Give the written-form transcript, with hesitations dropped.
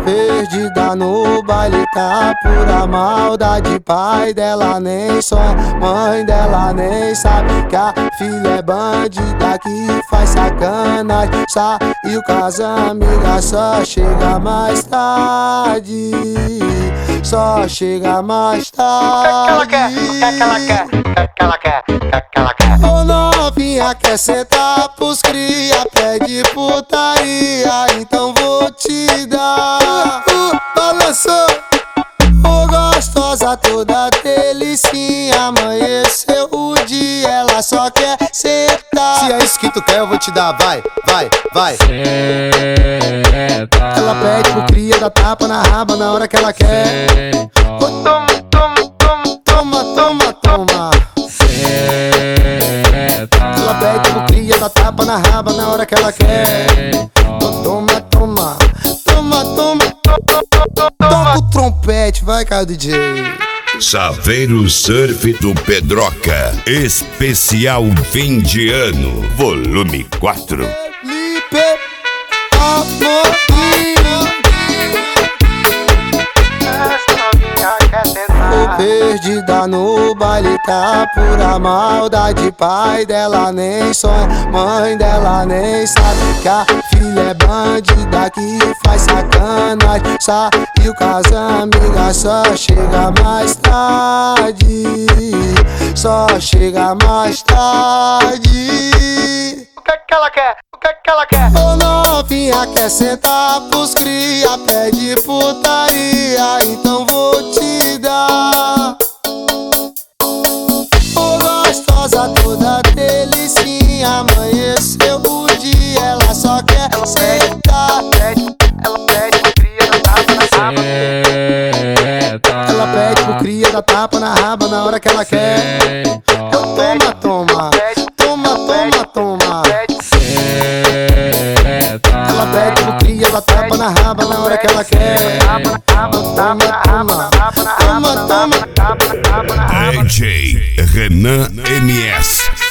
Perdida no baile, tá pura maldade. Pai dela nem sonha, mãe dela nem sabe que a filha é bandida que faz sacanagem. Saiu com as amigas, só chega mais tarde. Só chega mais tarde. O que ela quer? O que ela quer? Ô novinha, quer sentar pros cria, pede putaria, então vou te dar. Balançou, ô gostosa toda delicinha, amanheceu o dia, ela só quer sentar. Se é isso que tu quer, eu vou te dar, vai. Ela pede pro cria, dá tapa na raba na hora que ela quer. Toma. Ela pede pro cria, dá tapa na raba na hora que ela quer. Toma. Toca o trompete, vai, Caio DJ. Saveiro Surf do Pedroca, especial fim de ano, volume 4. Felipe, amor. Perdida no baile, tá pura maldade. Pai dela nem sonha, mãe dela nem sabe que a filha é bandida que faz sacanagem. Saiu com as amigas, só chega mais tarde. Só chega mais tarde. O que ela quer? O que ela quer? Ô novinha, quer sentar pros cria, pede putaria, então vou te dar. Ô gostosa toda delicinha, amanheceu o dia, ela só quer sentar. Ela pede pro cria, dá tapa na raba. Ela pede pro cria, dá tapa na raba na hora que ela quer. Toma. Ela pede pro cria, dá tapa na raba na hora que ela quer. Toma. DJ Renan MS.